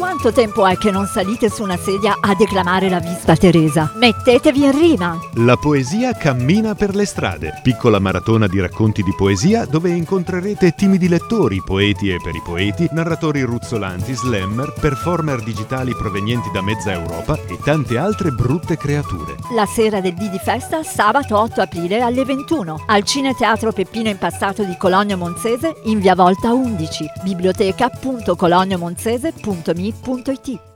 Quanto tempo è che non salite su una sedia a declamare la Vispa Teresa? Mettetevi in rima! La poesia cammina per le strade, piccola maratona di racconti di poesia dove incontrerete timidi lettori, poeti e peripoeti, narratori ruzzolanti, slammer, performer digitali provenienti da mezza Europa e tante altre brutte creature. La sera del D di Festa, sabato 8 aprile alle 21, al Cineteatro Peppino Impastato di Cologno Monzese in via Volta 11, biblioteca.colognomonzese.mi.it.